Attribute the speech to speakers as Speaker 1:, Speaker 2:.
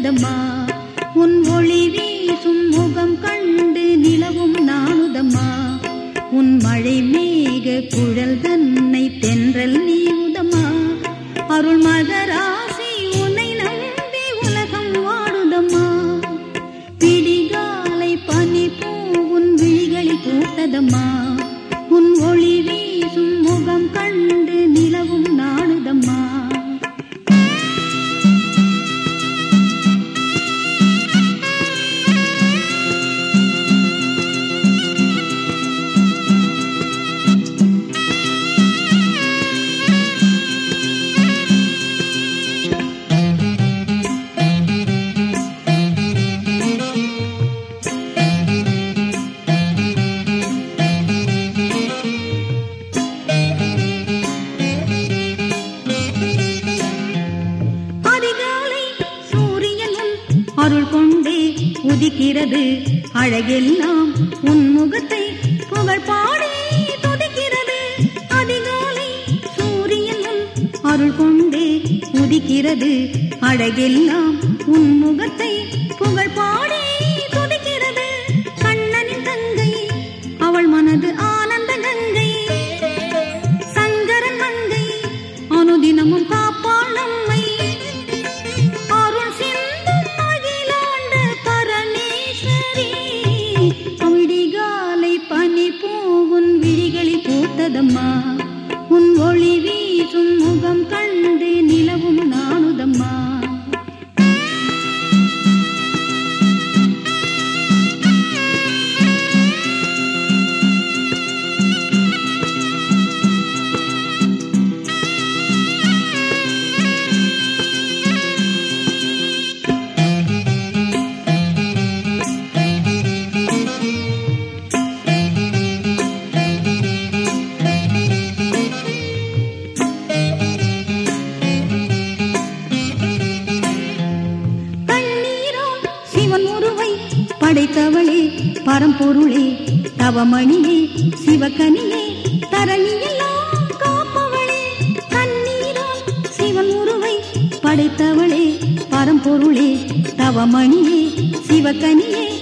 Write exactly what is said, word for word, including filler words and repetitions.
Speaker 1: பூத்ததம்மா. உன் ஒளி வீசும் முகம் கண்டு நிலவும் நானுதம்மா. உன் மழை மேக குழல் தன்னை தென்றல் நீவுதம்மா. அருள் மகராசி உன்னை நம்பி உலகம் வாடுதம்மா. பிடிகாலை பனி பூ உன் விழிகளில் பூத்ததம்மா. உன் ஒளி வீசும் முகம் கண்டு நிலவும் நாடுதம்மா. அருள் கொண்டே உதிக்கிறது அழகெல்லாம் உன் முகத்தை புகழ் பாடி துதிக்கிறது. அதிகாலை சூரியன் அருள் கொண்டே உதிக்கிறது அழகெல்லாம் உன் முகத்தை புகழ் பாடி துதிக்கிறது. கண்ணனின் தங்கை அவள் மனது ஆனந்த கங்கை. சங்கரன் மங்கை அனுதினமும் காப்பாள் நம்மை. பூத்ததம்மா. உன் ஒளி வீசும் முகம் கண்டு நிலவும் நானுதம்மா. படைத்தவளே பரம்பொருளே தவமணியே சிவகனியே தரணியெல்லாம் காப்பவளே. கண்ணீரால் சிவன் உருவை படைத்தவளே பரம்பொருளே தவமணியே சிவகனியே